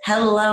Hello.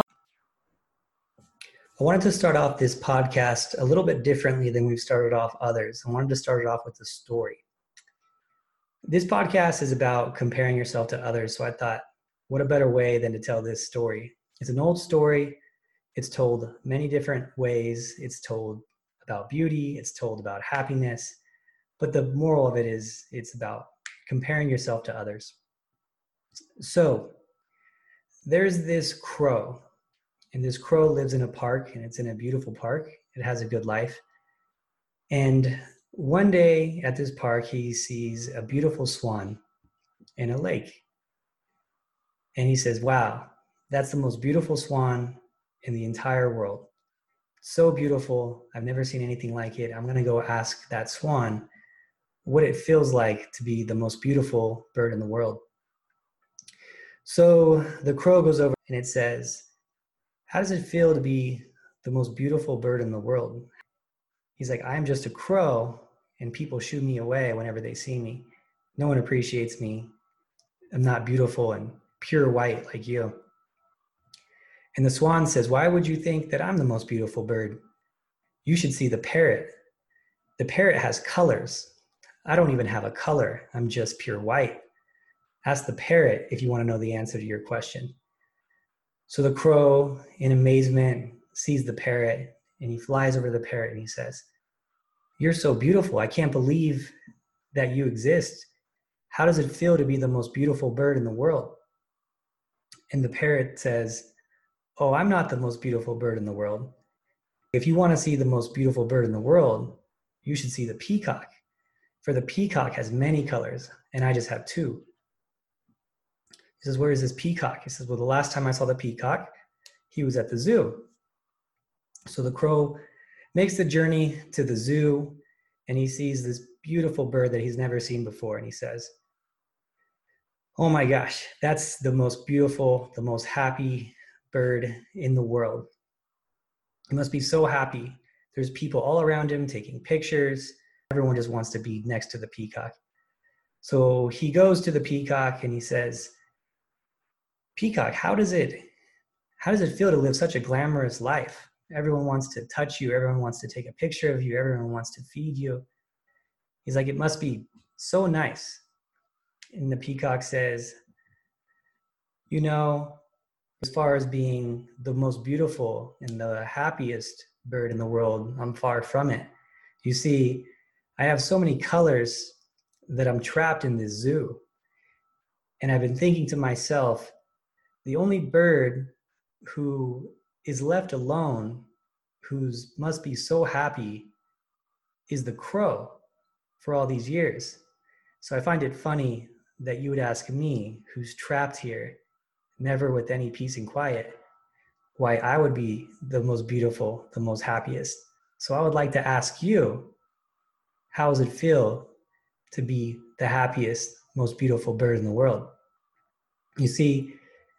I wanted to start off this podcast a little bit differently than we've started off others. I wanted to start it off with a story. This podcast is about comparing yourself to others, so I thought, what a better way than to tell this story? It's an old story. It's told many different ways. It's told about beauty. It's told about happiness. But the moral of it is it's about comparing yourself to others. So there's this crow. And this crow lives in a park, and it's in a beautiful park. It has a good life. And one day at this park, he sees a beautiful swan in a lake. And he says, wow, that's the most beautiful swan in the entire world. So beautiful. I've never seen anything like it. I'm going to go ask that swan what it feels like to be the most beautiful bird in the world. So the crow goes over and it says, how does it feel to be the most beautiful bird in the world? He's like, I'm just a crow and people shoo me away whenever they see me. No one appreciates me. I'm not beautiful and pure white like you. And the swan says, why would you think that I'm the most beautiful bird? You should see the parrot. The parrot has colors. I don't even have a color. I'm just pure white. Ask the parrot if you want to know the answer to your question. So the crow, in amazement, sees the parrot, and he flies over the parrot and he says, you're so beautiful. I can't believe that you exist. How does it feel to be the most beautiful bird in the world? And the parrot says, oh, I'm not the most beautiful bird in the world. If you want to see the most beautiful bird in the world, you should see the peacock. For the peacock has many colors, and I just have two. He says, where is this peacock? He says, well, the last time I saw the peacock, he was at the zoo. So the crow makes the journey to the zoo, and he sees this beautiful bird that he's never seen before. And he says, oh my gosh, that's the most beautiful, the most happy bird in the world. He must be so happy. There's people all around him taking pictures. Everyone just wants to be next to the peacock. So he goes to the peacock and he says, peacock, how does it feel to live such a glamorous life? Everyone wants to touch you. Everyone wants to take a picture of you. Everyone wants to feed you. He's like, it must be so nice. And the peacock says, you know, as far as being the most beautiful and the happiest bird in the world, I'm far from it. You see, I have so many colors that I'm trapped in this zoo. And I've been thinking to myself, the only bird who is left alone, who must be so happy, is the crow for all these years. So I find it funny that you would ask me, who's trapped here, never with any peace and quiet, why I would be the most beautiful, the most happiest. So I would like to ask you, how does it feel to be the happiest, most beautiful bird in the world? You see,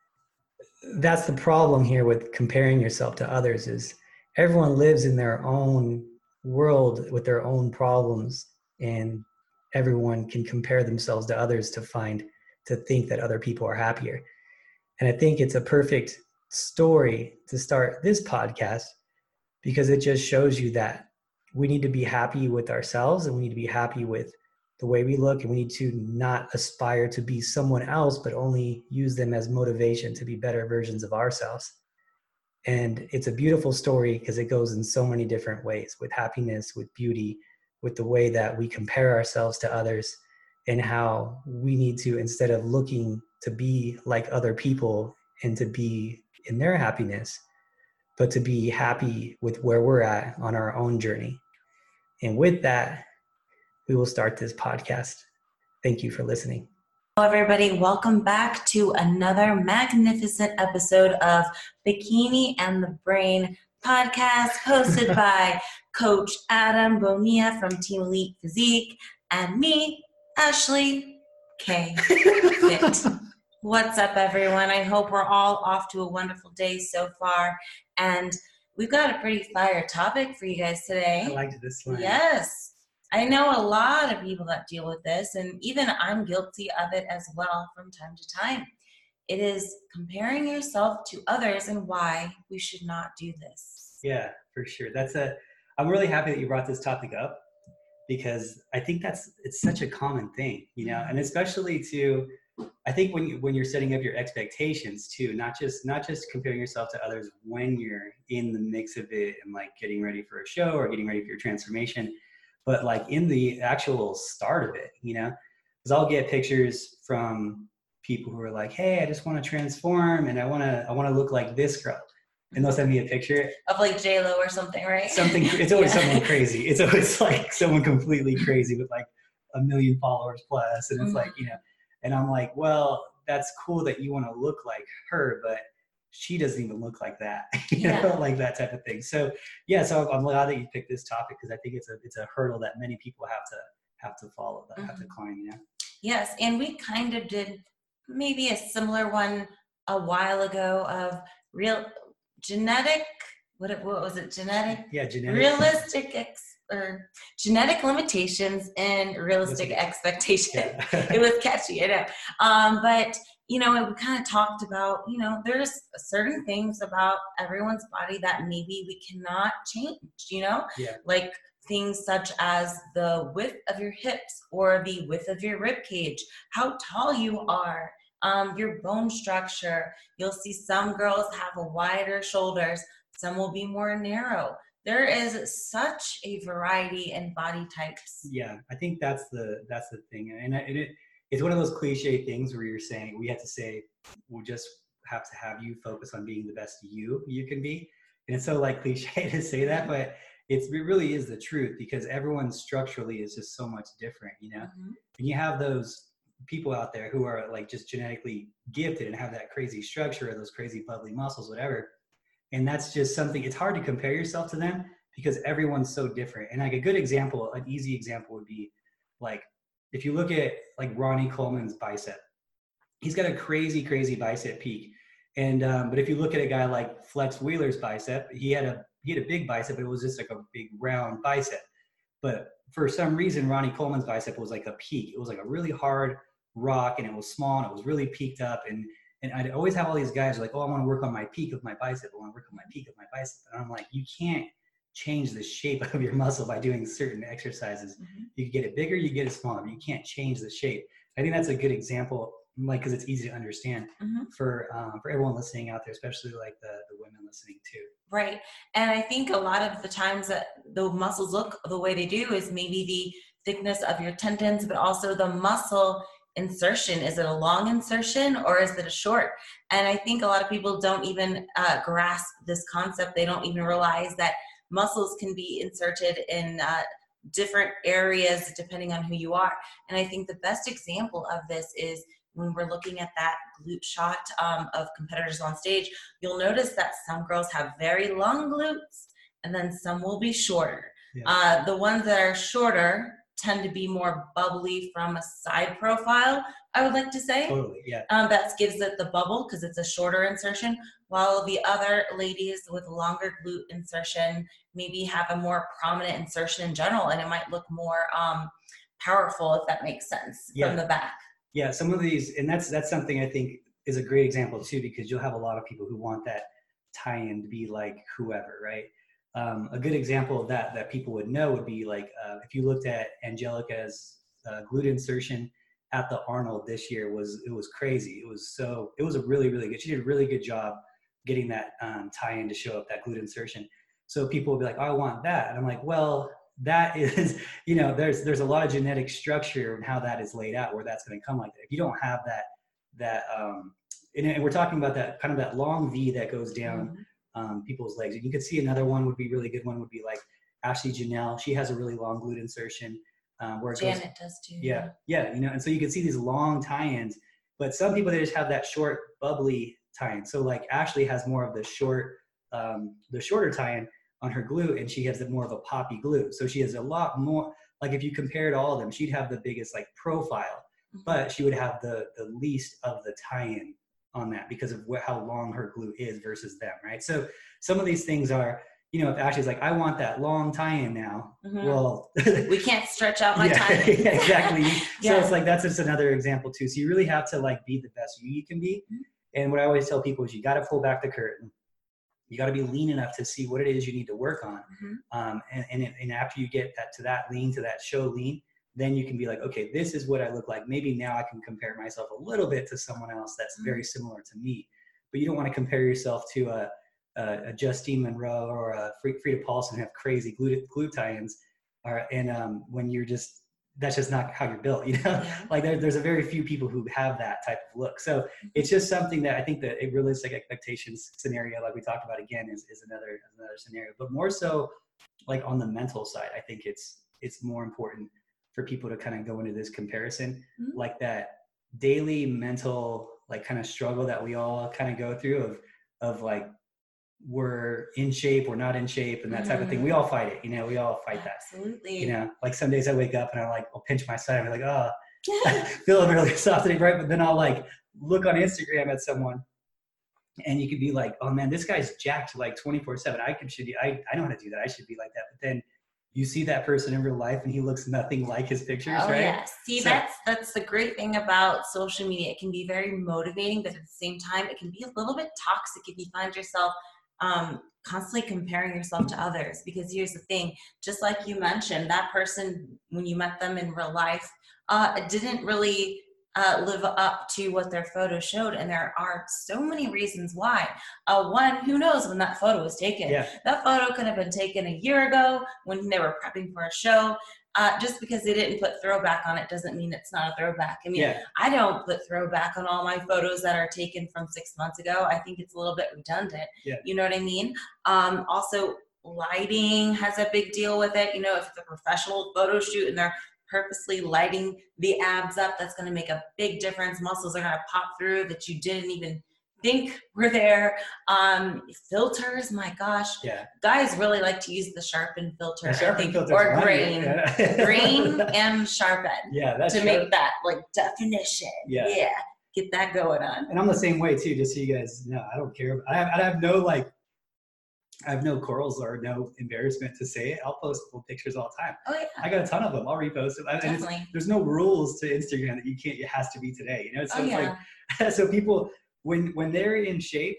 that's the problem here with comparing yourself to others is everyone lives in their own world with their own problems, and everyone can compare themselves to others to think that other people are happier. And I think it's a perfect story to start this podcast because it just shows you that we need to be happy with ourselves and we need to be happy with the way we look, and we need to not aspire to be someone else, but only use them as motivation to be better versions of ourselves. And it's a beautiful story because it goes in so many different ways, with happiness, with beauty, with the way that we compare ourselves to others, and how we need to, instead of looking to be like other people and to be in their happiness, but to be happy with where we're at on our own journey. And with that, we will start this podcast. Thank you for listening. Hello, everybody. Welcome back to another magnificent episode of Bikini and the Brain podcast, hosted by Coach Adam Bonilla from Team Elite Physique and me, Ashley K. Fit. What's up, everyone? I hope we're all off to a wonderful day so far. And we've got a pretty fire topic for you guys today. I liked this one. Yes. I know a lot of people that deal with this, and even I'm guilty of it as well from time to time. it is comparing yourself to others and why we should not do this. Yeah, for sure. I'm really happy that you brought this topic up, because I think it's such a common thing, you know, and especially I think when you're setting up your expectations too, not just comparing yourself to others when you're in the mix of it and like getting ready for a show or getting ready for your transformation, but like in the actual start of it, you know, because I'll get pictures from people who are like, hey, I just want to transform and I want to look like this girl. And they'll send me a picture of like J-Lo or something, right? It's always someone crazy. It's always like someone completely crazy with like 1 million followers plus. And it's like, you know, and I'm like, well, that's cool that you want to look like her, but she doesn't even look like that, you know, like that type of thing. So yeah, so I'm glad that you picked this topic, because I think it's a hurdle that many people have to follow, that have to climb, you know? Yes, and we kind of did maybe a similar one a while ago of genetic genetic limitations and realistic expectations. Yeah. It was catchy, I know. But you know, we kind of talked about, you know, there's certain things about everyone's body that maybe we cannot change, you know, like things such as the width of your hips or the width of your rib cage, how tall you are, your bone structure. You'll see some girls have a wider shoulders, some will be more narrow. There is such a variety in body types. Yeah, I think that's the thing, and it's one of those cliche things where you're saying we have to say we'll just have to have you focus on being the best you can be, and it's so like cliche to say that, but it really is the truth, because everyone structurally is just so much different, you know. And you have those people out there who are like just genetically gifted and have that crazy structure or those crazy bubbly muscles, whatever. And that's just something, it's hard to compare yourself to them because everyone's so different. And like a good example, an easy example would be like, if you look at like Ronnie Coleman's bicep, he's got a crazy, crazy bicep peak. And, but if you look at a guy like Flex Wheeler's bicep, he had a big bicep, but it was just like a big round bicep. But for some reason, Ronnie Coleman's bicep was like a peak. It was like a really hard rock, and it was small, and it was really peaked up. And I'd always have all these guys like, oh, I want to work on my peak of my bicep. I want to work on my peak of my bicep. And I'm like, you can't change the shape of your muscle by doing certain exercises. You can get it bigger, you get it smaller, but you can't change the shape. I think that's a good example, like, because it's easy to understand for everyone listening out there, especially like the women listening too. Right. And I think a lot of the times that the muscles look the way they do is maybe the thickness of your tendons, but also the muscle insertion. Is it a long insertion or is it a short? And I think a lot of people don't even grasp this concept. They don't even realize that muscles can be inserted in different areas depending on who you are. And I think the best example of this is when we're looking at that glute shot of competitors on stage. You'll notice that some girls have very long glutes and then some will be shorter. The ones that are shorter tend to be more bubbly from a side profile, I would like to say. Totally, yeah. That gives it the bubble because it's a shorter insertion, while the other ladies with longer glute insertion maybe have a more prominent insertion in general, and it might look more powerful, if that makes sense, from the back. Yeah, some of these, and that's something I think is a great example too, because you'll have a lot of people who want that tie-in to be like whoever, right? A good example of that people would know would be like if you looked at Angelica's glute insertion at the Arnold this year, it was crazy. It was a really, really good. She did a really good job getting that tie-in to show up that glute insertion. So people will be like, oh, I want that, and I'm like, well, that is, you know, there's a lot of genetic structure and how that is laid out where that's going to come like that. If you don't have that and we're talking about that kind of that long V that goes down people's legs. And you could see another one would be really good one would be like Ashley Janelle. She has a really long glute insertion. Where it Janet does too. Yeah, you know, and so you can see these long tie-ins, but some people, they just have that short bubbly tie-in. So like Ashley has more of the shorter tie-in on her glute, and she has more of a poppy glute. So she has a lot more, like if you compared all of them, she'd have the biggest like profile, but she would have the least of the tie-in on that because of how long her glute is versus them, right? So some of these things are, you know, if Ashley's like, I want that long tie-in now, well, we can't stretch out my tie-in. Yeah, exactly. So it's like, that's just another example too. So you really have to like be the best you can be. And what I always tell people is you got to pull back the curtain. You got to be lean enough to see what it is you need to work on. And after you get to that show lean, then you can be like, okay, this is what I look like. Maybe now I can compare myself a little bit to someone else that's very similar to me. But you don't want to compare yourself to a Justine Monroe or a Frida Paulson who have crazy glute tie-ins. When you're that's just not how you're built, you know? Yeah. Like there's a very few people who have that type of look. So it's just something that I think that it realistic expectations scenario, like we talked about again, is another scenario. But more so like on the mental side, I think it's more important for people to kind of go into this comparison, like that daily mental, like kind of struggle that we all kind of go through of like, we're in shape, we're not in shape, and that type of thing. We all fight it, you know, we all fight that. Absolutely. You know, like some days I wake up and I'll pinch my side and be like, oh, feeling really soft today, right? But then I'll like look on Instagram at someone and you could be like, oh man, this guy's jacked like 24/7. I know how to do that. I should be like that. But then you see that person in real life and he looks nothing like his pictures, right? Yeah. See, that's the great thing about social media. It can be very motivating, but at the same time, it can be a little bit toxic if you find yourself constantly comparing yourself to others. Because here's the thing, just like you mentioned, that person, when you met them in real life, didn't really live up to what their photo showed. And there are so many reasons why. One, who knows when that photo was taken? Yeah. That photo could have been taken a year ago when they were prepping for a show. Just because they didn't put throwback on it doesn't mean it's not a throwback. I mean, I don't put throwback on all my photos that are taken from 6 months ago. I think it's a little bit redundant. Yeah. You know what I mean? Also, lighting has a big deal with it. You know, if it's a professional photo shoot and they're purposely lighting the abs up, that's going to make a big difference. Muscles are going to pop through that you didn't even think were there. Filters, my gosh. Yeah. Guys really like to use the sharpen filter, or grain. Grain and sharpen. Yeah, that's to make that like definition. Yeah. Get that going on. And I'm the same way too, just so you guys know. I don't care. I have no corals or no embarrassment to say it. I'll post cool pictures all the time. Oh yeah. I got a ton of them. I'll repost them. Definitely. There's no rules to Instagram that you can't. It has to be today. You know. So it's like, so people when they're in shape,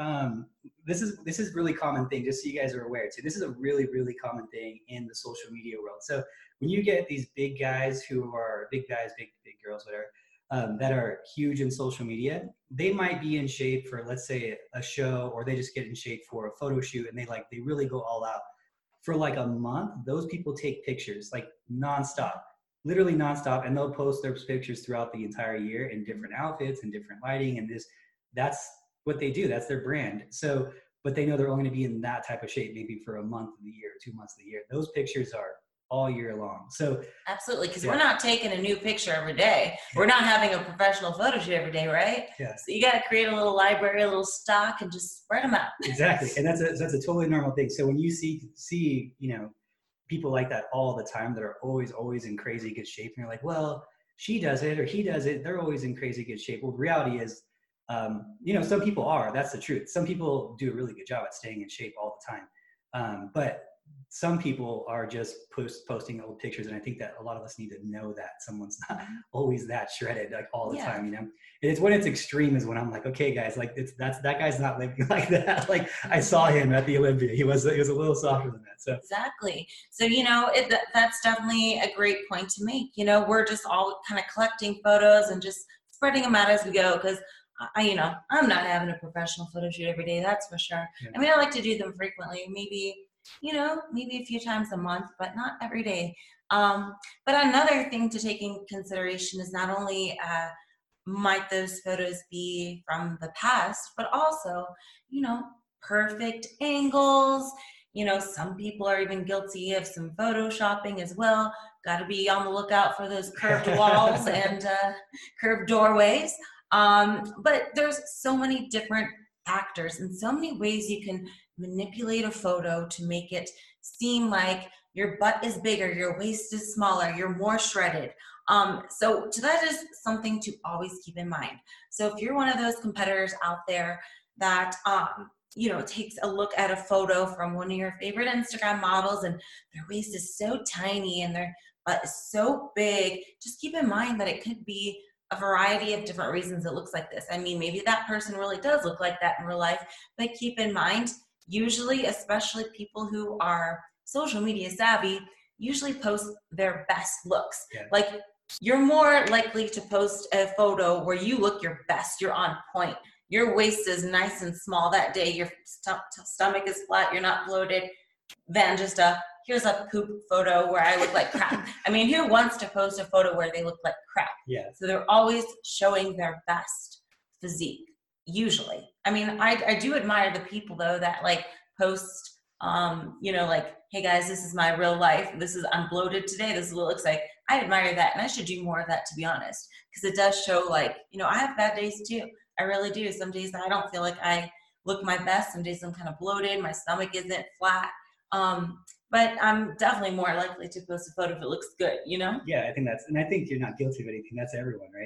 this is really common thing. Just so you guys are aware too. This is a really really common thing in the social media world. So when you get these big guys who are big girls, whatever. That are huge in social media, they might be in shape for, let's say, a show, or they just get in shape for a photo shoot, and they really go all out for like a month. Those people take pictures like nonstop, literally nonstop, and they'll post their pictures throughout the entire year in different outfits and different lighting, and that's what they do. That's their brand. So, but they know they're only going to be in that type of shape maybe for a month of the year, 2 months of the year. Those pictures are all year long. So absolutely, because we're not taking a new picture every day. We're not having a professional photo shoot every day, right? Yeah. So you got to create a little library, a little stock, and just spread them out. Exactly, and that's a totally normal thing. So when you see people like that all the time that are always in crazy good shape, and you're like, well, she does it or he does it. They're always in crazy good shape. Well, the reality is, some people are. That's the truth. Some people do a really good job at staying in shape all the time, but some people are just posting old pictures, and I think that a lot of us need to know that someone's not always that shredded like all the time, you know. And it's when it's extreme is when I'm like, okay, guys, like that guy's not living like that. Like I saw him at the Olympia; he was a little softer than that. So exactly. So that's definitely a great point to make. We're just all kind of collecting photos and just spreading them out as we go, because I'm not having a professional photo shoot every day. That's for sure. Yeah. I mean, I like to do them frequently, maybe a few times a month, but not every day. But another thing to take in consideration is not only might those photos be from the past, but also, perfect angles. Some people are even guilty of some photoshopping as well. Got to be on the lookout for those curved walls and curved doorways. But there's so many different factors and so many ways you can manipulate a photo to make it seem like your butt is bigger, your waist is smaller, you're more shredded. So that is something to always keep in mind. So if you're one of those competitors out there that takes a look at a photo from one of your favorite Instagram models and their waist is so tiny and their butt is so big, just keep in mind that it could be a variety of different reasons it looks like this. I mean, maybe that person really does look like that in real life, but keep in mind, usually, especially people who are social media savvy, usually post their best looks. Yeah. Like, you're more likely to post a photo where you look your best, you're on point, your waist is nice and small that day, your stomach is flat, you're not bloated, than just here's a poop photo where I look like crap. I mean, who wants to post a photo where they look like crap? Yeah. So they're always showing their best physique, usually. I mean, I do admire the people, though, that like post, you know, like, hey guys, this is my real life. I'm bloated today. This is what it looks like. I admire that. And I should do more of that, to be honest, because it does show, like, you know, I have bad days too. I really do. Some days I don't feel like I look my best. Some days I'm kind of bloated. My stomach isn't flat. But I'm definitely more likely to post a photo if it looks good, you know? Yeah, I think I think you're not guilty of anything. That's everyone, right?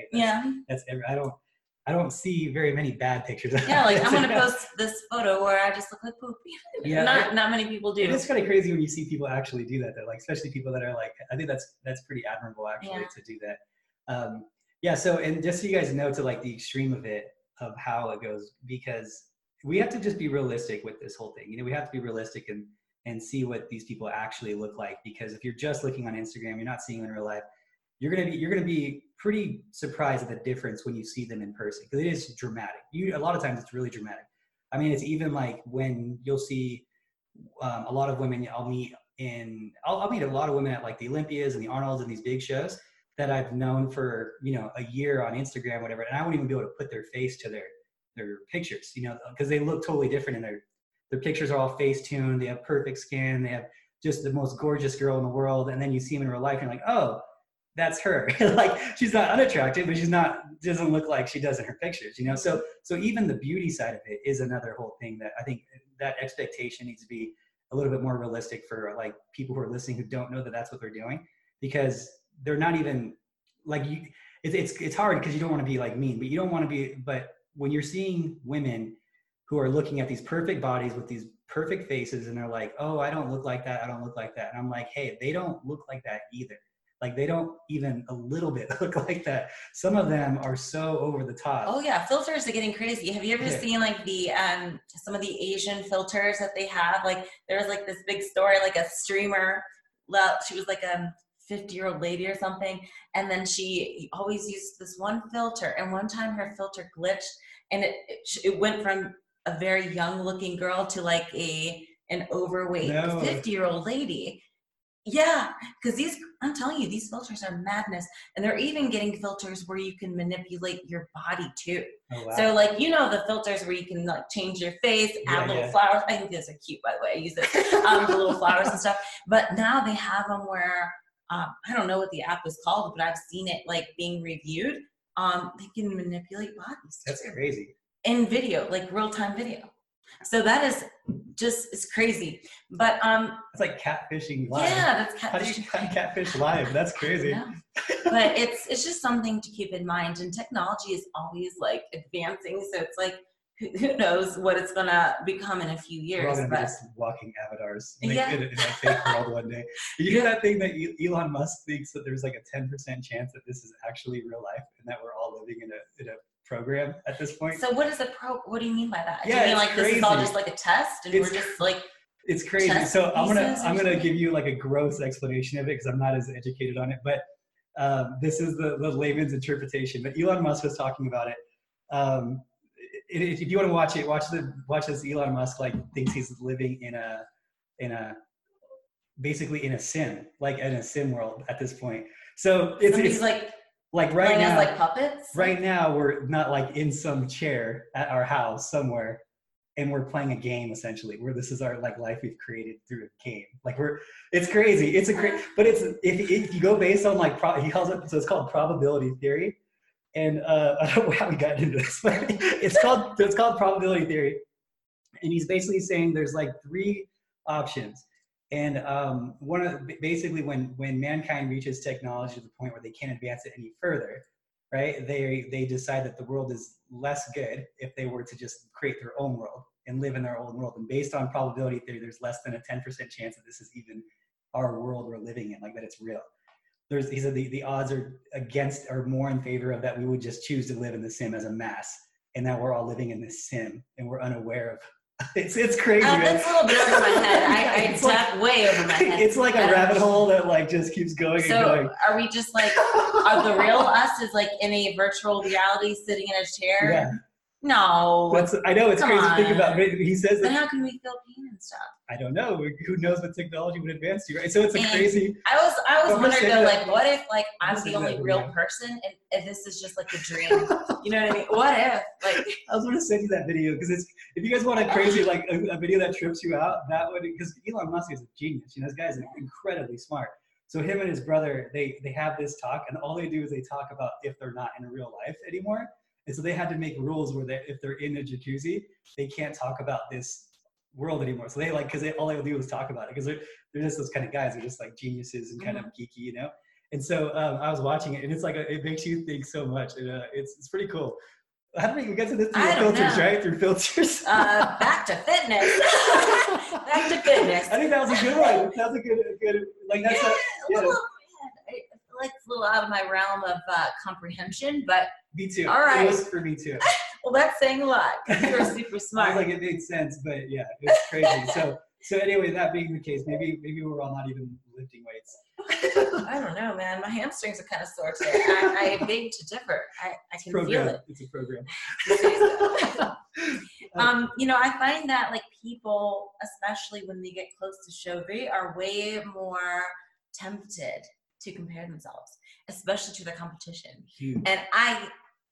I don't see very many bad pictures. Yeah, like I'm gonna post this photo where I just look like poop. Yeah, not many people do. It's kind of crazy when you see people actually do that, though. Like, especially people that are like, I think that's pretty admirable, actually, to do that. Yeah. So, and just so you guys know, to like the extreme of it, of how it goes, because we have to just be realistic with this whole thing. You know, we have to be realistic and see what these people actually look like. Because if you're just looking on Instagram, you're not seeing them in real life, you're gonna be pretty surprised at the difference when you see them in person, because it is dramatic. A lot of times it's really dramatic. I mean, it's even like when you'll see a lot of women I'll meet a lot of women at like the Olympias and the Arnolds and these big shows that I've known for, you know, a year on Instagram, whatever, and I wouldn't even be able to put their face to their pictures, you know, because they look totally different, and their pictures are all face tuned. They have perfect skin. They have just the most gorgeous girl in the world. And then you see them in real life and you're like, oh, that's her. Like, she's not unattractive, but doesn't look like she does in her pictures, you know? So even the beauty side of it is another whole thing that I think that expectation needs to be a little bit more realistic for like people who are listening who don't know that that's what they're doing, because they're not even like it's hard because you don't want to be like mean, but you don't want to be, but when you're seeing women who are looking at these perfect bodies with these perfect faces and they're like, oh, I don't look like that. I don't look like that. And I'm like, hey, they don't look like that either. Like, they don't even a little bit look like that. Some of them are so over the top. Oh yeah, filters are getting crazy. Have you ever seen like the some of the Asian filters that they have? Like, there was like this big story, like a streamer, she was like a 50-year-old lady or something, and then she always used this one filter, and one time her filter glitched, and it went from a very young looking girl to like an overweight 50-year-old lady. Yeah, because I'm telling you, these filters are madness. And they're even getting filters where you can manipulate your body too. Oh, wow. So like, you know, the filters where you can like change your face, add little flowers. I think those are cute, by the way. I use it, the little flowers and stuff. But now they have them where, I don't know what the app is called, but I've seen it like being reviewed. They can manipulate bodies. That's crazy. In video, like real-time video. So that is just, it's crazy. But it's like catfishing live. Yeah, that's catfishing. How do you catfish live? That's crazy. Yeah. But it's just something to keep in mind. And technology is always like advancing. So it's like, who knows what it's gonna become in a few years. We're all gonna be just walking avatars in a fake world one day. You hear that thing that Elon Musk thinks that there's like a 10% chance that this is actually real life and that we're all living in a program at this point? So what do you mean by that? Yeah, do you mean like crazy. This is all just like a test and we're just like it's crazy. So I'm gonna give you like a gross explanation of it because I'm not as educated on it, but this is the layman's interpretation. But Elon Musk was talking about it. If you want to watch it, watch this. Elon Musk like thinks he's living in a basically in a sim, like in a sim world at this point. So it's like right now, like puppets. Right now, we're not like in some chair at our house somewhere, and we're playing a game essentially. Where this is our like life we've created through a game. Like it's crazy. But it's if you go based on like he calls it, so it's called probability theory. And I don't know how we got into this, but it's called probability theory. And he's basically saying there's like 3 options. And basically when mankind reaches technology to the point where they can't advance it any further, right? They decide that the world is less good if they were to just create their own world and live in their own world. And based on probability theory, there's less than a 10% chance that this is even our world we're living in, like that it's real. he said the odds are more in favor of that we would just choose to live in the sim as a mass, and that we're all living in this sim and we're unaware of. It's crazy. That's a little bit over my head. I tap way over my head. It's like a rabbit hole that like just keeps going and going. So are we just like, are the real us is like in a virtual reality sitting in a chair? Yeah. No. I know it's crazy to think about. He says then that. how can we feel pain and stuff? I don't know. Who knows what technology would advance to, right? So it's crazy. I was wondering though, like, what if like I'm Listen the only to that, real yeah. person and this is just like a dream? You know what I mean? What if like I was going to send you that video because if you guys want a crazy like a video that trips you out, that would, because Elon Musk is a genius. You know, this guy's incredibly smart. So him and his brother, they have this talk, and all they do is they talk about if they're not in real life anymore. And so they had to make rules where if they're in a jacuzzi, they can't talk about this world anymore. So they like, because all they will do is talk about it, because they're just those kind of guys. They're just like geniuses and kind of geeky, you know. And so I was watching it, and it's like it makes you think so much. And it's pretty cool. How do we get to this through filters, right? Through filters. Back to fitness. Back to fitness. I think that was a good one. That was a good like that's like it's a little out of my realm of comprehension, but me too. All right. It was for me too. Well, that's saying a lot because you're super smart. I was like, it made sense, but yeah, it's crazy. So anyway, that being the case, maybe we're all not even lifting weights. I don't know, man. My hamstrings are kind of sore today. I beg to differ. I can feel it. It's a program. You know, I find that like people, especially when they get close to show, they are way more tempted to compare themselves, especially to the competition. Huge. And I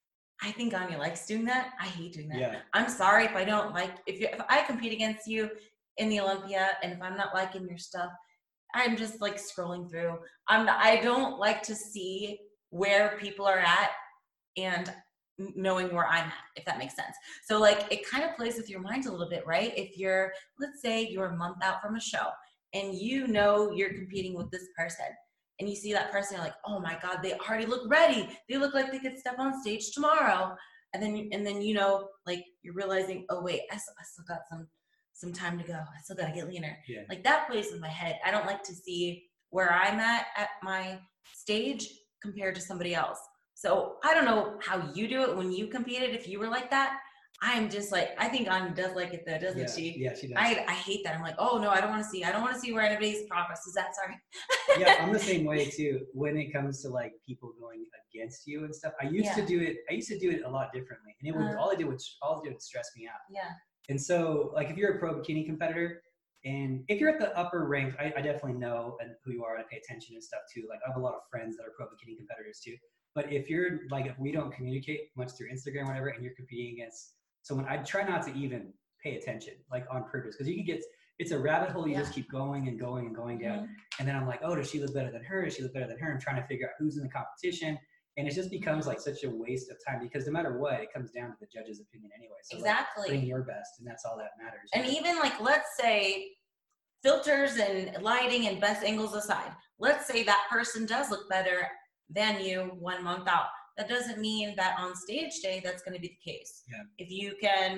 think Anya likes doing that. I hate doing that. Yeah. I'm sorry if I don't like, if I compete against you in the Olympia and if I'm not liking your stuff, I'm just like scrolling through. I don't like to see where people are at and knowing where I'm at, if that makes sense. So like it kind of plays with your mind a little bit, right? If you're, let's say you're a month out from a show and you know you're competing with this person and you see that person, you're like, oh my God, they already look ready. They look like they could step on stage tomorrow. And then you know, like you're realizing, oh wait, I still got some time to go. I still got to get leaner. Yeah. Like that plays with my head. I don't like to see where I'm at my stage compared to somebody else. So I don't know how you do it when you competed, if you were like that. I'm just like, I think Anya does like it though, doesn't she? Yeah, she does. I hate that. I'm like, oh no, I don't want to see where anybody's progress is at. Sorry. Yeah, I'm the same way too. When it comes to like people going against you and stuff, I used to do it a lot differently, and it would all it did would stress me out. Yeah. And so, like, if you're a pro bikini competitor, and if you're at the upper ranks, I definitely know who you are and I pay attention and stuff too. Like, I have a lot of friends that are pro bikini competitors too. But if you're like, if we don't communicate much through Instagram or whatever, and you're competing against someone, I try not to even pay attention, like on purpose, because you can get, it's a rabbit hole. You just keep going and going and going down. And then I'm like, oh, does she look better than her? Does she look better than her? I'm trying to figure out who's in the competition. And it just becomes like such a waste of time, because no matter what, it comes down to the judge's opinion anyway. So exactly. Like, bring your best, and that's all that matters. And even like, let's say filters and lighting and best angles aside, let's say that person does look better than you 1 month out. That doesn't mean that on stage day, that's going to be the case. Yeah. If you can,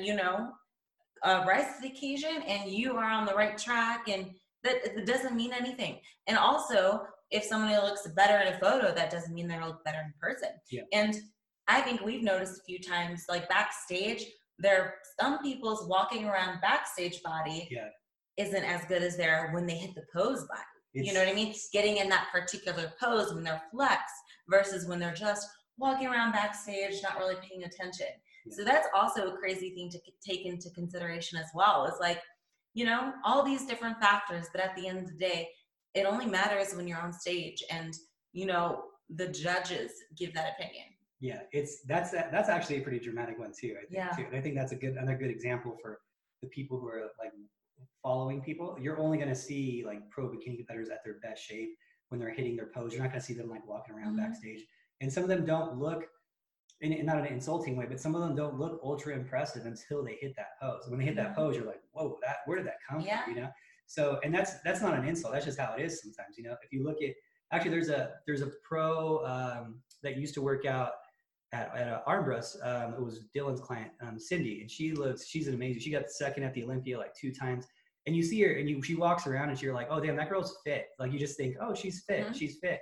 rise to the occasion and you are on the right track, and that it doesn't mean anything. And also, if somebody looks better in a photo, that doesn't mean they'll look better in person. Yeah. And I think we've noticed a few times, like backstage, there are some people's walking around backstage body isn't as good as their when they hit the pose body. You know what I mean? Getting in that particular pose when they're flexed versus when they're just walking around backstage, not really paying attention. Yeah. So that's also a crazy thing to take into consideration as well. It's like, all these different factors, but at the end of the day, it only matters when you're on stage and, the judges give that opinion. Yeah, that's actually a pretty dramatic one too, I think, too. And I think that's another good example for the people who are like following people. You're only going to see like pro bikini competitors at their best shape when they're hitting their pose. You're not going to see them like walking around backstage. And some of them don't look, in not an insulting way, but some of them don't look ultra impressive until they hit that pose. When they hit that pose, you're like, whoa, where did that come from? So, and that's not an insult. That's just how it is sometimes. If you look at, actually, there's a pro that used to work out at Armbrust. It was Dylan's client, Cindy, and she's an amazing. She got second at the Olympia like 2 times. And you see her, and she walks around, and you're like, oh damn, that girl's fit. Like you just think, oh, she's fit, she's fit.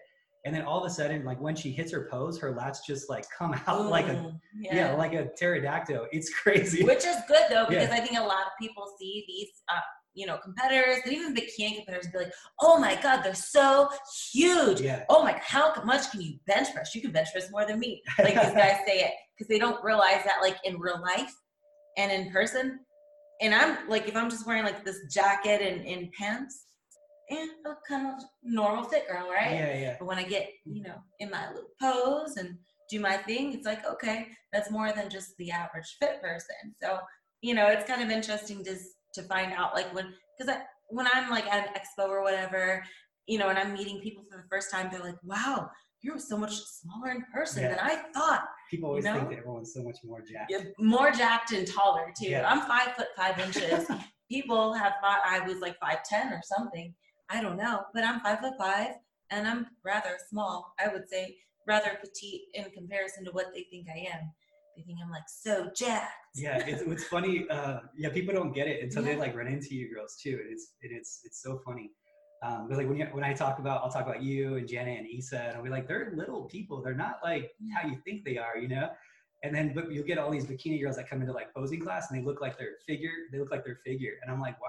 And then all of a sudden, like when she hits her pose, her lats just like come out like a yeah. like a pterodactyl. It's crazy. Which is good though, because Yeah. I think a lot of people see these competitors, and even bikini competitors, be like, oh my God, they're so huge. Yeah. Oh my God, how much can you bench press? You can bench press more than me. Like these guys say it because they don't realize that like in real life and in person. And I'm like, if I'm just wearing like this jacket and pants, and a kind of normal fit girl, right? Yeah. But when I get, in my little pose and do my thing, it's like, okay, that's more than just the average fit person. So, it's kind of interesting to find out, like when I'm like at an expo or whatever, and I'm meeting people for the first time, they're like, wow, you're so much smaller in person than I thought. People always think that everyone's so much more jacked. Yeah, more jacked and taller too. Yeah. I'm 5'5" People have thought I was like 5'10" or something. I don't know, but I'm 5'5" and I'm rather small. I would say rather petite in comparison to what they think I am. They think I'm like so jacked. Yeah, it's funny. People don't get it until they like run into you girls too. It's so funny. Because like when I'll talk about you and Janet and Issa, and I'll be like, they're little people. They're not like how you think they are, And then but you'll get all these bikini girls that come into like posing class and they look like their figure. And I'm like, why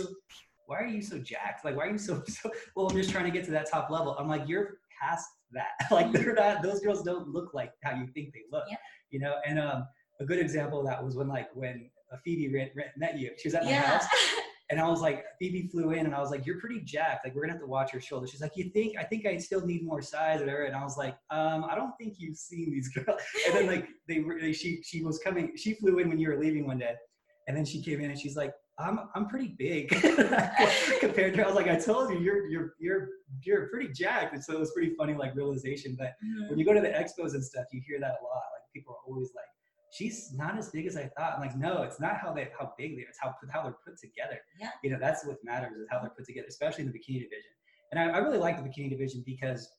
are you so jacked? Like, why are you so well, I'm just trying to get to that top level. I'm like, you're past that. Like they're not, those girls don't look like how you think they look, And a good example of that was when Phoebe met you. She was at my house. And I was like, Phoebe flew in and I was like, you're pretty jacked. Like, we're going to have to watch your shoulder. She's like, I think I still need more size or whatever. And I was like, I don't think you've seen these girls. And then like, she was coming, she flew in when you were leaving one day. And then she came in and she's like, I'm pretty big compared to her. I was like, I told you, you're pretty jacked. And so it was pretty funny, like realization. But when you go to the expos and stuff, you hear that a lot. Like people are always like, she's not as big as I thought. I'm like, no, it's not how big they are. It's how they're put together. Yeah. That's what matters is how they're put together, especially in the bikini division. And I really like the bikini division because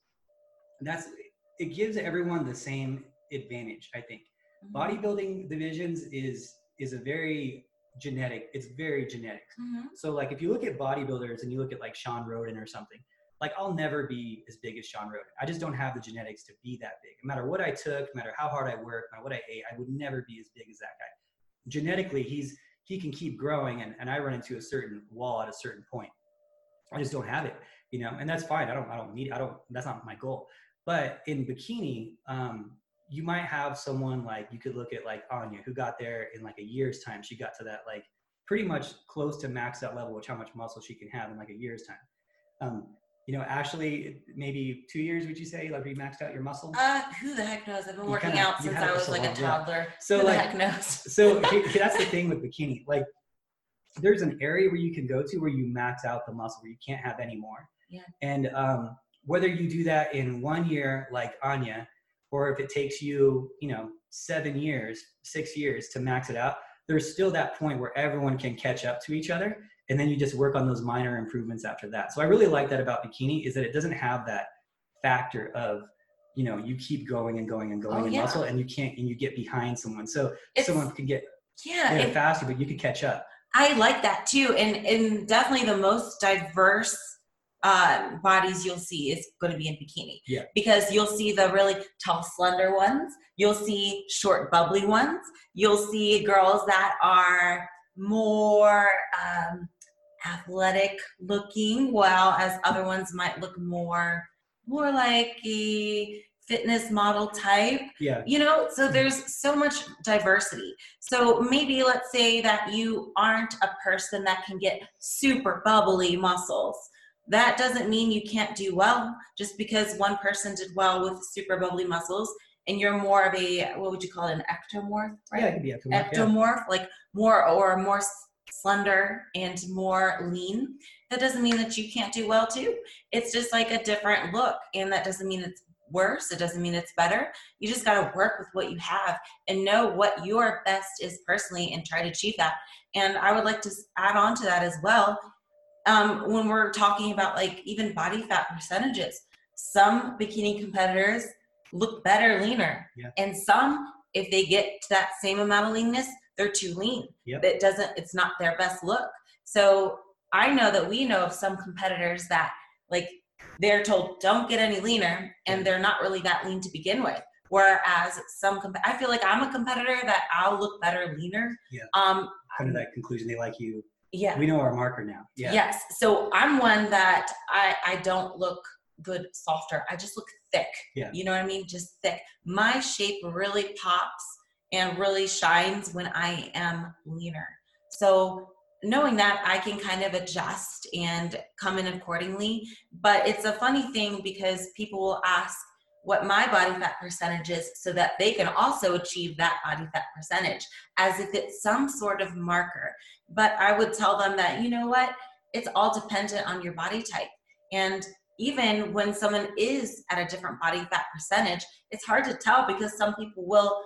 it gives everyone the same advantage, I think. Bodybuilding divisions is a very genetic. It's very genetic. So like if you look at bodybuilders and you look at like Sean Roden or something, like I'll never be as big as Sean Roden. I just don't have the genetics to be that big. No matter what I took, no matter how hard I worked, no matter what I ate, I would never be as big as that guy. Genetically, he can keep growing, and I run into a certain wall at a certain point. I just don't have it, and that's fine. That's not my goal. But in bikini, you might have someone like, you could look at like Anya, who got there in like a year's time. She got to that like pretty much close to maxed out level, which how much muscle she can have in like a year's time. Ashley, maybe 2 years, would you say, like, you maxed out your muscle? Who the heck knows? I've been working out since I was like a toddler. So who like, the heck knows? So that's the thing with bikini. Like, there's an area where you can go to where you max out the muscle, where you can't have any more. Yeah. And whether you do that in 1 year, like Anya, or if it takes you, 7 years, 6 years to max it out, there's still that point where everyone can catch up to each other. And then you just work on those minor improvements after that. So I really like that about bikini, is that it doesn't have that factor of, you keep going and going and going in muscle, and you get behind someone. So someone can get faster, but you could catch up. I like that too. And definitely the most diverse bodies you'll see is going to be in bikini. Yeah. Because you'll see the really tall, slender ones. You'll see short, bubbly ones. You'll see girls that are more athletic looking, while as other ones might look more like a fitness model type. Yeah. So there's so much diversity. So maybe let's say that you aren't a person that can get super bubbly muscles. That doesn't mean you can't do well. Just because one person did well with super bubbly muscles and you're more of a, what would you call it, an ectomorph, right? Yeah, it could be ectomorph. Ectomorph, like more slender and more lean. That doesn't mean that you can't do well too. It's just like a different look, and that doesn't mean it's worse. It doesn't mean it's better. You just got to work with what you have and know what your best is personally and try to achieve that. And I would like to add on to that as well. When we're talking about like even body fat percentages, some bikini competitors look better leaner, and some, if they get to that same amount of leanness, they're too lean. Yep. It's not their best look. So I know that we know of some competitors that like they're told don't get any leaner, and they're not really that lean to begin with. Whereas I feel like I'm a competitor that I'll look better leaner. Yeah. Come to that conclusion. They like you. Yeah. We know our marker now. Yeah. Yes. So I'm one that I don't look good softer. I just look thick. Yeah. You know what I mean? Just thick. My shape really pops and really shines when I am leaner. So knowing that, I can kind of adjust and come in accordingly. But it's a funny thing because people will ask what my body fat percentage is so that they can also achieve that body fat percentage as if it's some sort of marker. But I would tell them that, you know what, it's all dependent on your body type. And even when someone is at a different body fat percentage, it's hard to tell because some people will,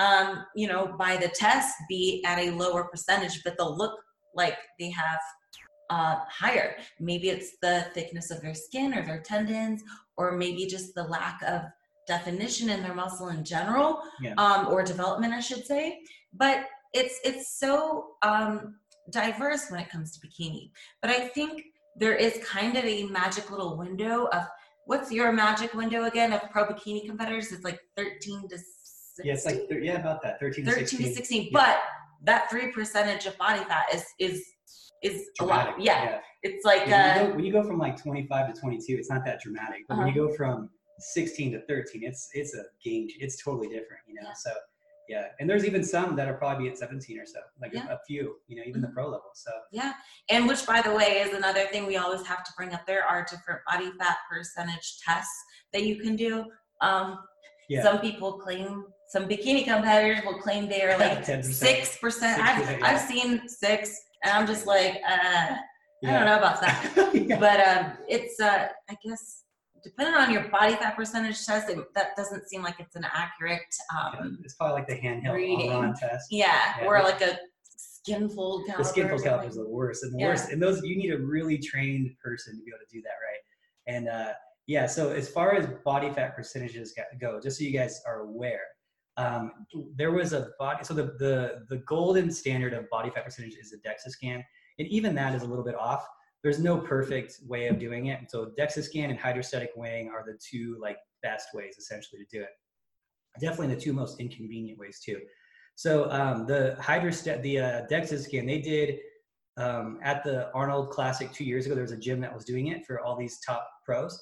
by the test be at a lower percentage, but they'll look like they have higher. Maybe it's the thickness of their skin or their tendons, or maybe just the lack of definition in their muscle in general, or development, I should say. But it's so diverse when it comes to bikini. But I think there is kind of a magic little window of, what's your magic window again of pro bikini competitors? It's like 13 to 16. Yeah, it's like, about that, 13 to 16. Yeah. But that 3% of body fat is a lot. Yeah. It's like when you go from like 25 to 22, it's not that dramatic. But when you go from 16 to 13, it's a game. It's totally different, Yeah. So yeah, and there's even some that are probably at 17 or so, like a few, even the pro level. So yeah, and which, by the way, is another thing we always have to bring up. There are different body fat percentage tests that you can do. Some people claim, some bikini competitors will claim they are like 6%. I've seen 6, and I'm just like, I don't know about that. But it's, I guess, depending on your body fat percentage test, that doesn't seem like it's an accurate it's probably like the handheld on test. Or like a skin fold caliper. The skin fold caliper is the worst. And the worst. And those, you need a really trained person to be able to do that, right? And so as far as body fat percentages go, just so you guys are aware, there was a body, so the golden standard of body fat percentage is a DEXA scan. And even that is a little bit off. There's no perfect way of doing it. And so DEXA scan and hydrostatic weighing are the two best ways essentially to do it. Definitely the two most inconvenient ways too. So the DEXA scan they did at the Arnold Classic 2 years ago. There was a gym that was doing it for all these top pros.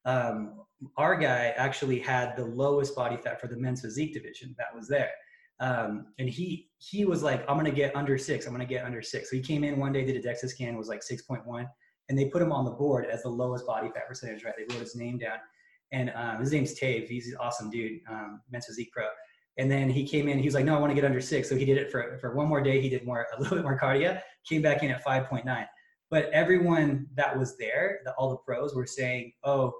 Our guy actually had the lowest body fat for the men's physique division that was there. And he was like, I'm going to get under 6. I'm going to get under 6. So he came in one day, did a DEXA scan, was like 6.1. And they put him on the board as the lowest body fat percentage, right? They wrote his name down. And his name's Tave. He's an awesome dude, men's physique pro. And then he came in, he was like, no, I want to get under 6. So he did it for one more day. He did a little bit more cardio, came back in at 5.9. But everyone that was there, all the pros were saying, I'm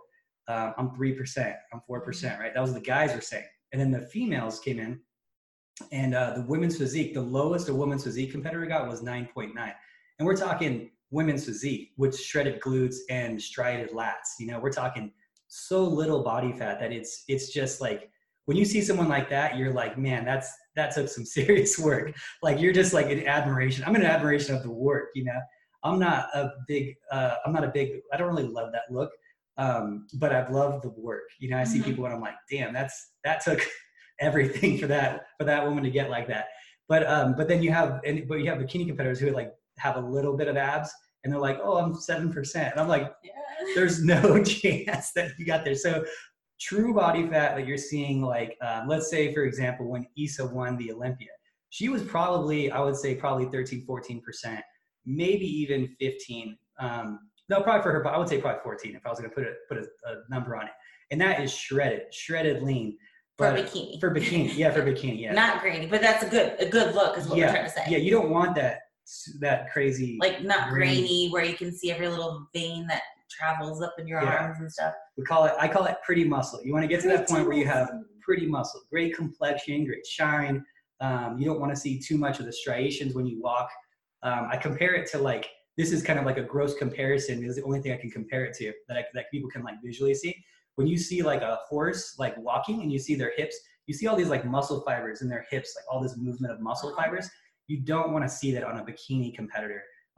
3%, I'm 4%, right? That was the guys were saying. And then the females came in, and the women's physique, the lowest a women's physique competitor got was 9.9. And we're talking women's physique with shredded glutes and striated lats. We're talking so little body fat that it's just like, when you see someone like that, you're like, man, that took some serious work. Like, you're just like in admiration. I'm in admiration of the work, I'm not a big, I don't really love that look. But I've loved the work. I see people and I'm like, damn, that took everything for that woman to get like that. But then you have bikini competitors who have a little bit of abs and they're like, oh, I'm 7%. And I'm like, there's no chance that you got there. So true body fat that you're seeing, let's say, for example, when Issa won the Olympia, she was probably, I would say probably 13, 14%, maybe even 15. No, probably for her, but I would say probably 14 if I was going to put a number on it. And that is shredded lean. For bikini. For bikini, yeah. Not grainy, but that's a good look is what we're trying to say. Yeah, you don't want that crazy. Like not grainy where you can see every little vein that travels up in your arms and stuff. I call it pretty muscle. You want to get to that point where you have pretty muscle, great complexion, great shine. You don't want to see too much of the striations when you walk. I compare it to this is kind of like a gross comparison. It's the only thing I can compare it to that people can visually see. When you see a horse walking and you see their hips, you see all these muscle fibers in their hips, all this movement of muscle fibers. You don't want to see that on a bikini competitor.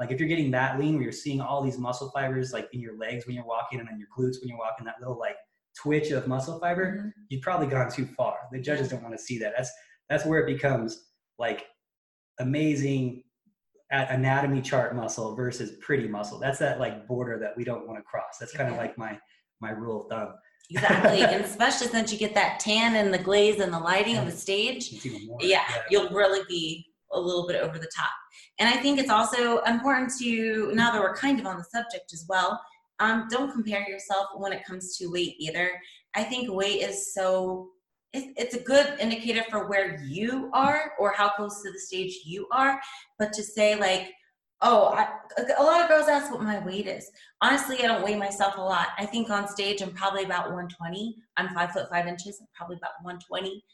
Like if you're getting that lean where you're seeing all these muscle fibers like in your legs when you're walking and then your glutes when you're walking, that little like twitch of muscle fiber, you've probably gone too far. The judges don't want to see that. That's where it becomes like amazing anatomy chart muscle versus pretty muscle. That's that like border that we don't want to cross. That's kind of like my rule of thumb. Exactly. And especially since you get that tan and the glaze and the lighting of the stage, you'll really be a little bit over the top. And I think it's also important to, now that we're kind of on the subject as well, don't compare yourself when it comes to weight either. I think weight is it's a good indicator for where you are or how close to the stage you are. But to say like, a lot of girls ask what my weight is. Honestly, I don't weigh myself a lot. I think on stage I'm probably about 120. I'm 5'5". I'm probably about 120,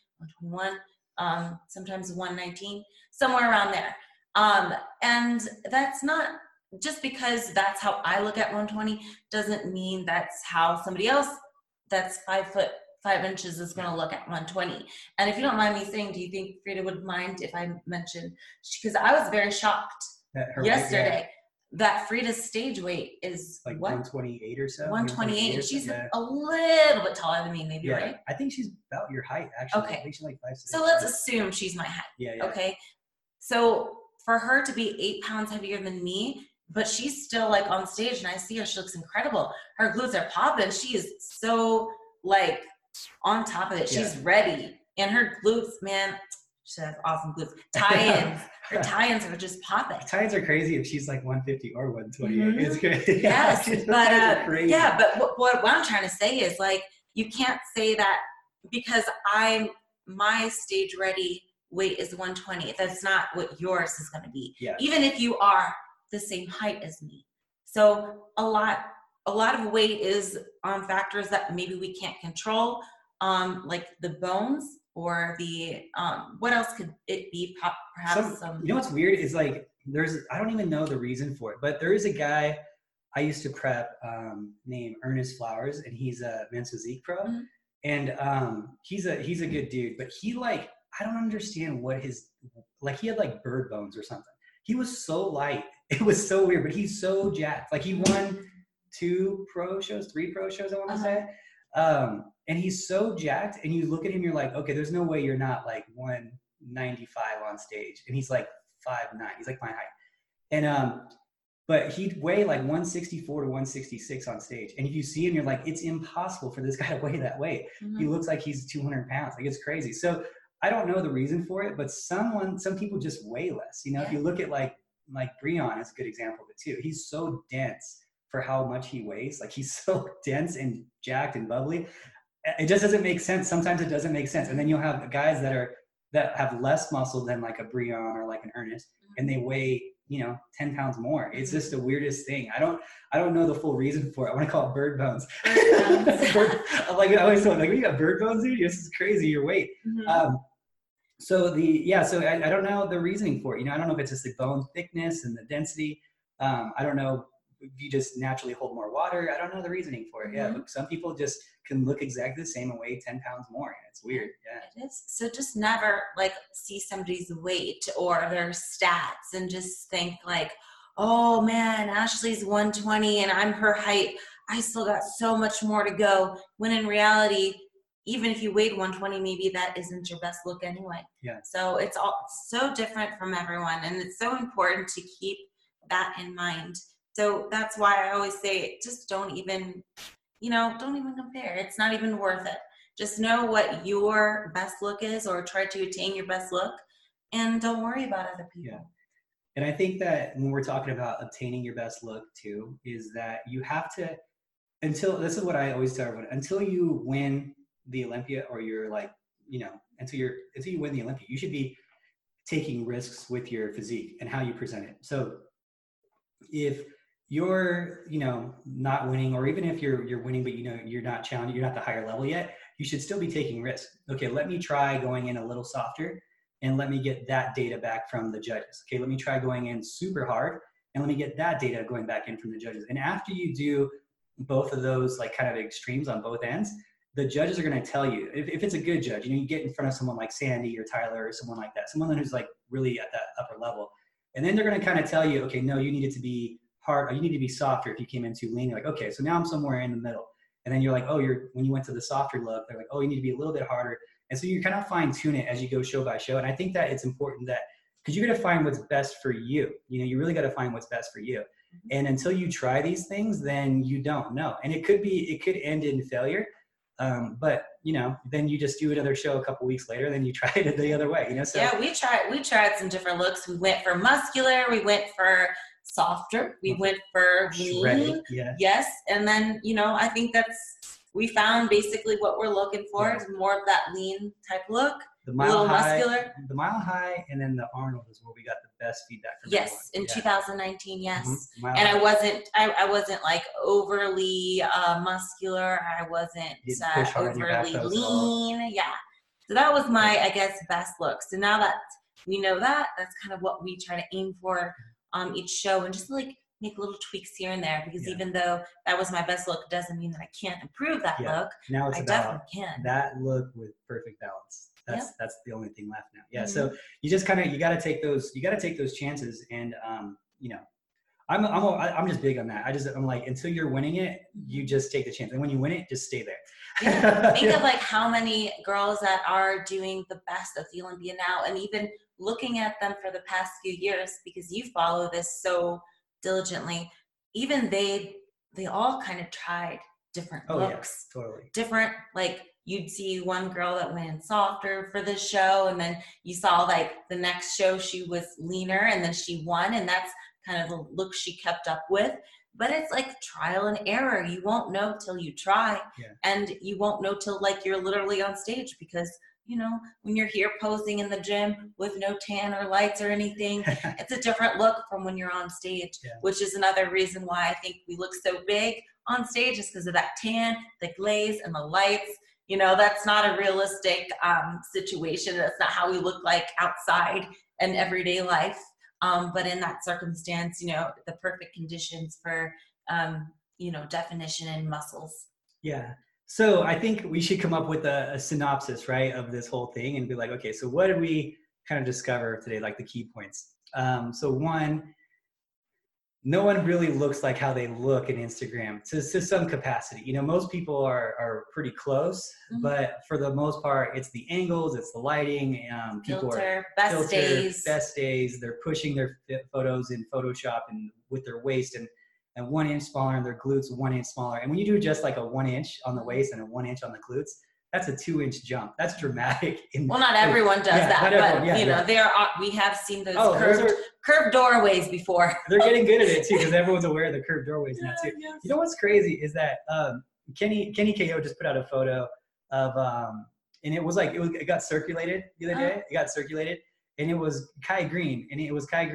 121, sometimes 119, somewhere around there. And that's not just because that's how I look at 120 doesn't mean that's how somebody else that's 5'5" is going to look at 120. And if you don't mind me saying, do you think Frida would mind if I mentioned, because I was very shocked yesterday that Frida's stage weight is like 128 or so. 128, and she's a little bit taller than me, maybe, right? I think she's about your height, actually. Okay. I think she's like 5'6". So let's assume she's my height. Yeah. Okay. So for her to be 8 pounds heavier than me, but she's still like on stage and I see her, she looks incredible. Her glutes are popping. She is so like on top of it. She's ready. And her glutes, man, she has awesome glutes. Tie-ins. Her tie-ins are just popping. Tie-ins are crazy if she's like 150 or 128. It's crazy. Yes. But what I'm trying to say is like, you can't say that because my stage ready weight is 120. That's not what yours is going to be. Yeah. Even if you are the same height as me. So a lot of weight is on factors that maybe we can't control, like the bones or the, what else could it be? Perhaps some. You know what's weird is like, I don't even know the reason for it, but there is a guy I used to prep named Ernest Flowers, and he's a men's physique pro. Mm-hmm. And he's a good dude, but he like, I don't understand what he had like bird bones or something. He was so light. It was so weird, but he's so jacked. Like he won 3 pro shows, I want to say. And he's so jacked, and you look at him, you're like, okay, there's no way you're not like 195 on stage. And he's like 5'9". He's like my height. And, but he'd weigh like 164 to 166 on stage. And if you see him, you're like, it's impossible for this guy to weigh that weight. Mm-hmm. He looks like he's 200 pounds. Like it's crazy. So I don't know the reason for it, but some people just weigh less. You know, if you look at like Breon is a good example of it too. He's so dense for how much he weighs. Like he's so dense and jacked and bubbly. It just doesn't make sense. Sometimes it doesn't make sense. And then you'll have guys that have less muscle than like a Breon or like an Ernest, and they weigh, 10 pounds more. It's just the weirdest thing. I don't know the full reason for it. I want to call it bird bones. Like I always thought, like, you got bird bones, dude? This is crazy, your weight. Mm-hmm. So I don't know the reasoning for it. I don't know if it's just the bone thickness and the density. I don't know if you just naturally hold more water. I don't know the reasoning for it. Mm-hmm. Yeah, but some people just can look exactly the same and weigh 10 pounds more. And it's weird. Yeah. It is. So just never like see somebody's weight or their stats and just think like, oh man, Ashley's 120 and I'm her height. I still got so much more to go. When in reality, even if you weighed 120, maybe that isn't your best look anyway. Yeah. So it's all so different from everyone. And it's so important to keep that in mind. So that's why I always say, just don't even compare. It's not even worth it. Just know what your best look is or try to attain your best look and don't worry about other people. Yeah. And I think that when we're talking about obtaining your best look too, is that you have to, this is what I always tell everyone, until you win the Olympia or you're like, until you win the Olympia, you should be taking risks with your physique and how you present it. So if you're, not winning, or even if you're winning, but you're not challenging, you're not the higher level yet, you should still be taking risks. Okay, let me try going in a little softer and let me get that data back from the judges. Okay, let me try going in super hard and let me get that data going back in from the judges. And after you do both of those like kind of extremes on both ends, the judges are going to tell you, if it's a good judge, you get in front of someone like Sandy or Tyler or someone like that, someone who's like really at that upper level, And then they're going to kind of tell you, okay, no, you needed to be hard, or you need to be softer if you came in too lean. You're like, okay, so now I'm somewhere in the middle. And then you're like, oh, when you went to the softer look, they're like, oh, you need to be a little bit harder. And so you kind of fine tune it as you go show by show. And I think that it's important that, because you're going to find what's best for you. You know, you really got to find what's best for you. And until you try these things, then you don't know. And it could end in failure. But you know, then you just do another show a couple weeks later, then you try it the other way, you know? So yeah, we tried some different looks. We went for muscular, we went for softer, we went for lean. Yeah. Yes. And then, you know, I think we found basically what we're looking for is more of that lean type look. The muscular. The Mile High and then the Arnold is where we got the best feedback from Yes, in 2019, yes. Mm-hmm. And I wasn't like overly muscular. I wasn't overly lean. Yeah. So that was my, I guess, best look. So now that we know that, that's kind of what we try to aim for each show, and just like make little tweaks here and there, because even though that was my best look, doesn't mean that I can't improve that look. Now it's definitely can. That look with perfect balance. That's the only thing left now. Yeah. So you just kind of, you got to take those chances. And, you know, I'm just big on that. I'm like, until you're winning it, you just take the chance. And when you win it, just stay there. Yeah. Think of like how many girls that are doing the best at the Olympia now, and even looking at them for the past few years, because you follow this so diligently, even they all kind of tried different looks. Yeah, totally. Different, like, you'd see one girl that went in softer for this show, and then you saw like the next show she was leaner, and then she won, and that's kind of the look she kept up with. But it's like trial and error. You won't know till you try, and you won't know till like you're literally on stage, because you know, when you're here posing in the gym with no tan or lights or anything, it's a different look from when you're on stage, which is another reason why I think we look so big on stage, is because of that tan, the glaze, and the lights. You know, that's not a realistic situation. That's not how we look like outside in everyday life. But in that circumstance, you know, the perfect conditions for, you know, definition and muscles. Yeah. So I think we should come up with a synopsis, right, of this whole thing, and be like, okay, so what did we kind of discover today, like the key points? So one, no one really looks like how they look in Instagram to some capacity. You know, most people are pretty close, but for the most part, it's the angles, it's the lighting. People are best days. They're pushing their photos in Photoshop and with their waist and 1 inch smaller, and their glutes 1 inch smaller. And when you do just like a 1 inch on the waist and a 1 inch on the glutes, that's a 2 inch jump. That's dramatic. Well, not everyone does that, but you know, we have seen those curved doorways before. They're getting good at it too, because everyone's aware of the curved doorways now too. Yes. You know what's crazy is that Kenny KO just put out a photo of and it was like it got circulated the other day. It got circulated, and it was Kai Green, and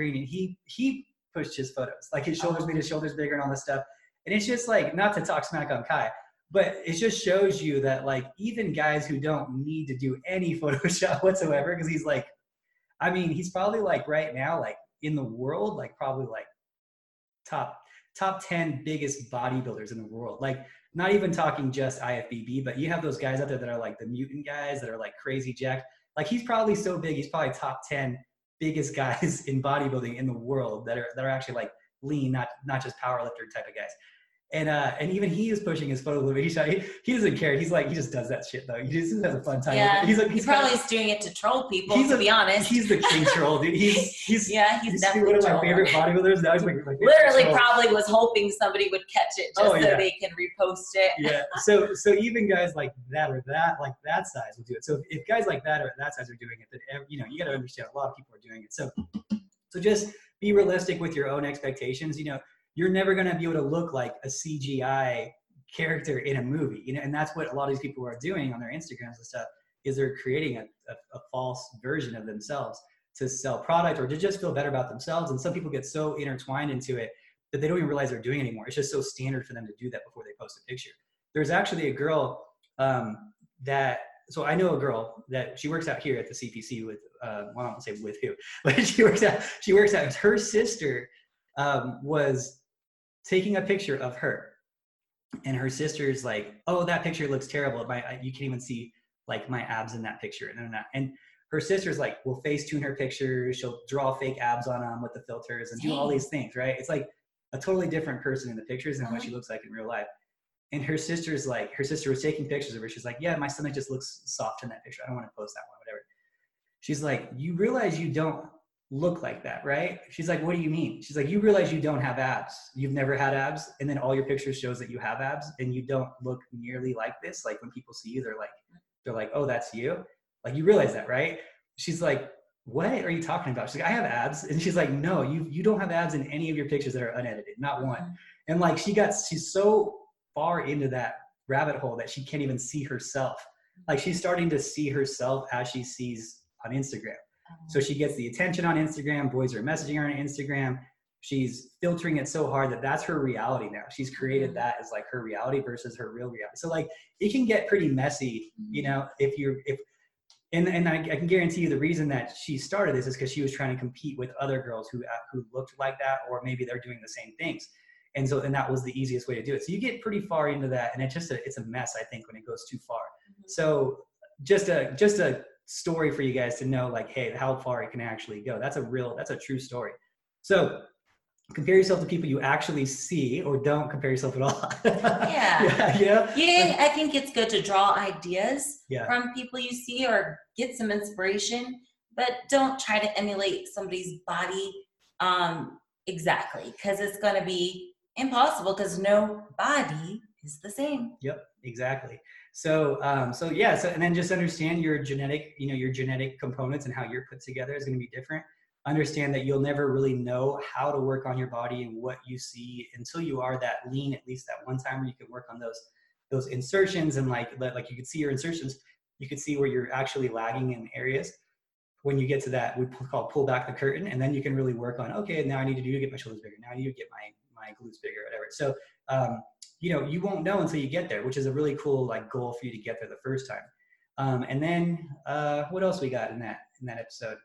he pushed his photos, like his shoulders made his shoulders bigger and all this stuff. And it's just like, not to talk smack on Kai, but it just shows you that like even guys who don't need to do any Photoshop whatsoever, because he's like, I mean, he's probably like right now, like in the world, like probably like top 10 biggest bodybuilders in the world. Like not even talking just IFBB, but you have those guys out there that are like the mutant guys that are like crazy jacked. Like he's probably so big, he's probably top 10 biggest guys in bodybuilding in the world that are actually like lean, not just powerlifter type of guys. And even he is pushing his photo limit. He doesn't care. He's like, he just does that shit though. He just has a fun time. Yeah, he's probably doing it to troll people. To be honest, he's the king troll, dude. He's definitely one of my favorite bodybuilders. Now he's like literally probably was hoping somebody would catch it just so they can repost it. Yeah. So even guys like that or that like that size will do it. So if guys like that or that size are doing it, then you know you got to understand a lot of people are doing it. So just be realistic with your own expectations. You know, you're never going to be able to look like a CGI character in a movie, you know, and that's what a lot of these people are doing on their Instagrams and stuff, is they're creating a false version of themselves to sell product or to just feel better about themselves. And some people get so intertwined into it that they don't even realize they're doing it anymore. It's just so standard for them to do that before they post a picture. There's actually a girl so I know a girl that she works out here at the CPC with, well, I won't say with who, but she works out. Her sister was taking a picture of her, and her sister's like, oh, that picture looks terrible. You can't even see like my abs in that picture. And her sister's like, will face tune her pictures. She'll draw fake abs on them with the filters and do all these things, right? It's like a totally different person in the pictures than what she looks like in real life. And her sister was taking pictures of her. She's like, yeah, my stomach just looks soft in that picture. I don't want to post that one, whatever. She's like, you realize you don't look like that, right? She's like, what do you mean? She's like, you realize you don't have abs. You've never had abs. And then all your pictures shows that you have abs and you don't look nearly like this. Like when people see you, they're like, oh, that's you. Like, you realize that, right? She's like, what are you talking about? She's like, I have abs. And she's like, no, you don't have abs in any of your pictures that are unedited, not one. And like, she's so far into that rabbit hole that she can't even see herself. Like, she's starting to see herself as she sees on Instagram. So she gets the attention on Instagram. Boys are messaging her on Instagram. She's filtering it so hard that that's her reality now. She's created that as like her reality versus her real reality. So like, it can get pretty messy, you know, and I can guarantee you the reason that she started this is because she was trying to compete with other girls who looked like that, or maybe they're doing the same things. And that was the easiest way to do it. So you get pretty far into that, and it's a mess, I think, when it goes too far. So just a story for you guys to know, like, hey, how far it can actually go. That's a true story. So compare yourself to people you actually see, or don't compare yourself at all. Yeah. I think it's good to draw ideas from people you see or get some inspiration, but don't try to emulate somebody's body exactly, because it's going to be impossible, because no body is the same. Yep, exactly. So and then just understand your genetic components and how you're put together is going to be different. Understand that you'll never really know how to work on your body and what you see until you are that lean, at least that one time where you can work on those insertions, and like you could see your insertions, you could see where you're actually lagging in areas. When you get to that, we call pull back the curtain, and then you can really work on, okay, now I need to get my shoulders bigger. Now I need to get my glutes bigger, whatever. So, you won't know until you get there, which is a really cool like goal for you to get there the first time. And then what else we got in that episode?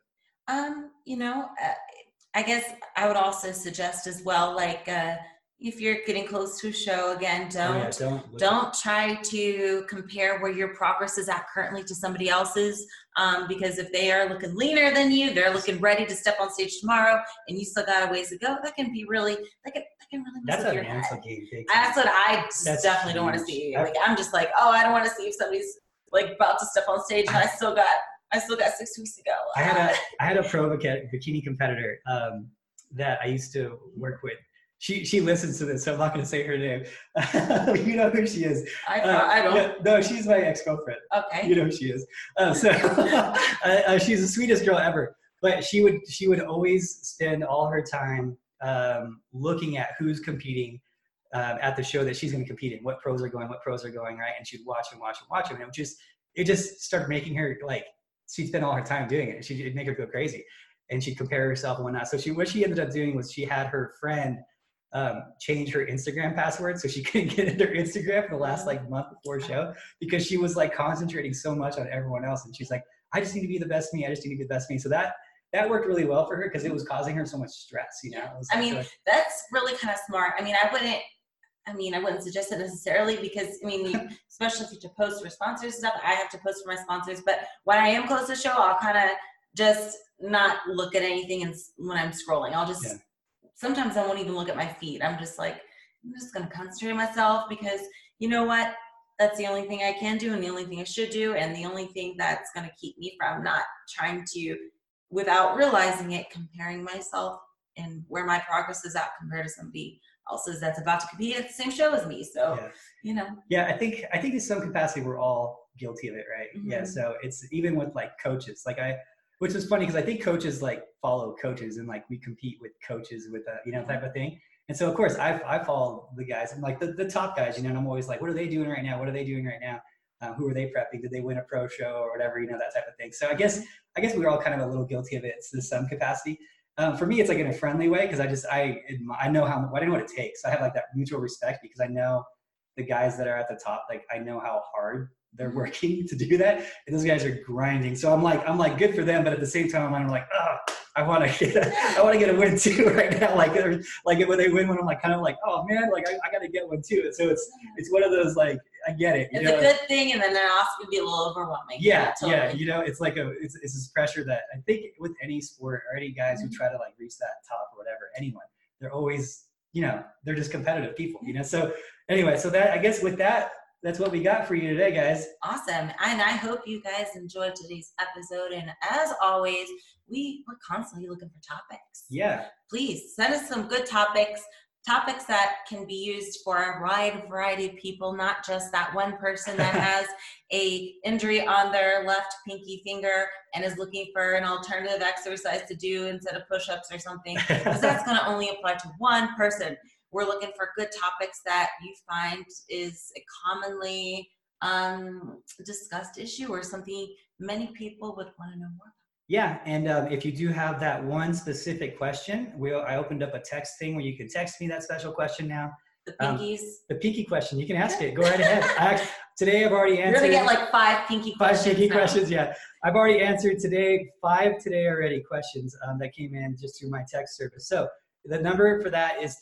I guess I would also suggest as well, like, if you're getting close to a show, again, don't try to compare where your progress is at currently to somebody else's, because if they are looking leaner than you, they're looking ready to step on stage tomorrow, and you still got a ways to go. That can be really, that can really mess with your head. That's what I definitely don't want to see. Like, I'm just like, oh, I don't want to see if somebody's like about to step on stage and I still got 6 weeks to go. I had a pro bikini competitor that I used to work with. She listens to this, so I'm not going to say her name. You know who she is. I don't. No, she's my ex-girlfriend. Okay. You know who she is. She's the sweetest girl ever. But she would always spend all her time looking at who's competing at the show that she's going to compete in, what pros are going, right? And she'd watch them. And it just started making her, like, she'd spend all her time doing it. It'd make her go crazy. And she'd compare herself and whatnot. So what she ended up doing was she had her friend change her Instagram password so she couldn't get into her Instagram for the last like month before show, because she was like concentrating so much on everyone else. And she's like, I just need to be the best me. So that worked really well for her, because it was causing her so much stress, you know? That's really kind of smart. I wouldn't suggest it necessarily, because especially if you post for sponsors and stuff, I have to post for my sponsors. But when I am close to the show, I'll kind of just not look at anything when I'm scrolling. I'll just, sometimes I won't even look at my feed. I'm just like, I'm just going to concentrate on myself, because you know what? That's the only thing I can do, and the only thing I should do, and the only thing that's going to keep me from not trying to, without realizing it, comparing myself and where my progress is at compared to somebody else's that's about to compete at the same show as me. So, Yeah, I think in some capacity we're all guilty of it, right? Mm-hmm. Yeah. So it's even with like coaches, which is funny, because I think coaches like follow coaches, and like we compete with coaches with type of thing. And so of course I follow the guys, and like the top guys, and I'm always like, what are they doing right now? Who are they prepping? Did they win a pro show or whatever? That type of thing. So I guess we're all kind of a little guilty of it to some capacity. For me, it's like in a friendly way, because I know I know what it takes. I have like that mutual respect, because I know the guys that are at the top, like I know how hard they're working to do that, and those guys are grinding. So I'm like good for them, but at the same time I'm like, I want to get a win too right now. Like when they win one, I'm like kind of like, oh man, like I got to get one too. So it's one of those, like, I get it. It's a good thing, and then they're also going to be a little overwhelming. Yeah, totally. yeah. You know, it's like it's this pressure that I think with any sport or any guys who try to like reach that top or whatever, anyone, they're always, you know, they're just competitive people, you know? So anyway, so that, I guess with that, that's what we got for you today, guys. Awesome. And I hope you guys enjoyed today's episode. And as always, we're constantly looking for topics. Yeah. Please send us some good topics that can be used for a wide variety of people, not just that one person that has a injury on their left pinky finger and is looking for an alternative exercise to do instead of push-ups or something, because that's going to only apply to one person. We're looking for good topics that you find is a commonly discussed issue or something many people would want to know more about. Yeah, and if you do have that one specific question, I opened up a text thing where you can text me that special question now. The pinkies. The pinky question, you can ask it. Go right ahead. Today I've already answered. You're going to get like 5 pinky questions. 5 pinky questions, yeah. I've already answered today, 5 today already questions that came in just through my text service. So the number for that is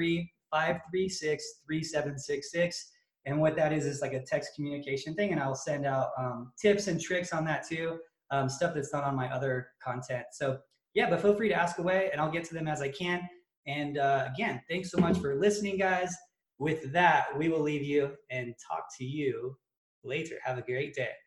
303-536-3766. And what that is like a text communication thing. And I'll send out tips and tricks on that too. Stuff that's not on my other content. So yeah, but feel free to ask away and I'll get to them as I can. And again, thanks so much for listening, guys. With that, we will leave you and talk to you later. Have a great day.